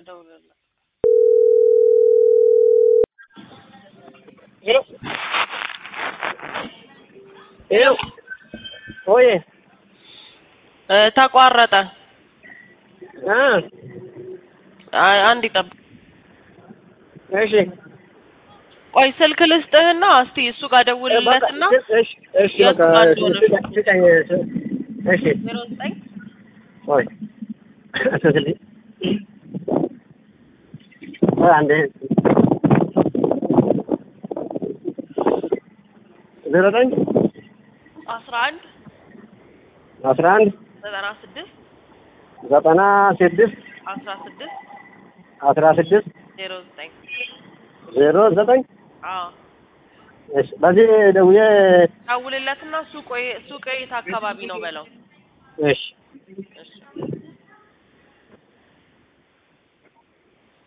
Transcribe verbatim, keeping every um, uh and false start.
ደውልልኝ ሄሎ ሄሎ ኦዬ ተቋረጠ አ አንድ ይጠብቅ እሺ ቆይ ስልክ ልስጥህና እስቲ እሱ ጋር ደውልለትና እሺ እሺ በቃ እሺ ዜሮ ዘጠኝ ኦይ አሰልኝ አንዴ ዜሮ ዘጠኝ አስራ አንድ አስራ አንድ ዘጠና ስድስት ዘጠና ስድስት አስራ ስድስት አስራ ስድስት ዜሮ ዘጠኝ ዜሮ ዘጠኝ አዎ እሺ በዚህ ደውዬ ደውልለትና ሱቅ ሱቅ የት አካባቢ ነው በለው እሺ እሺ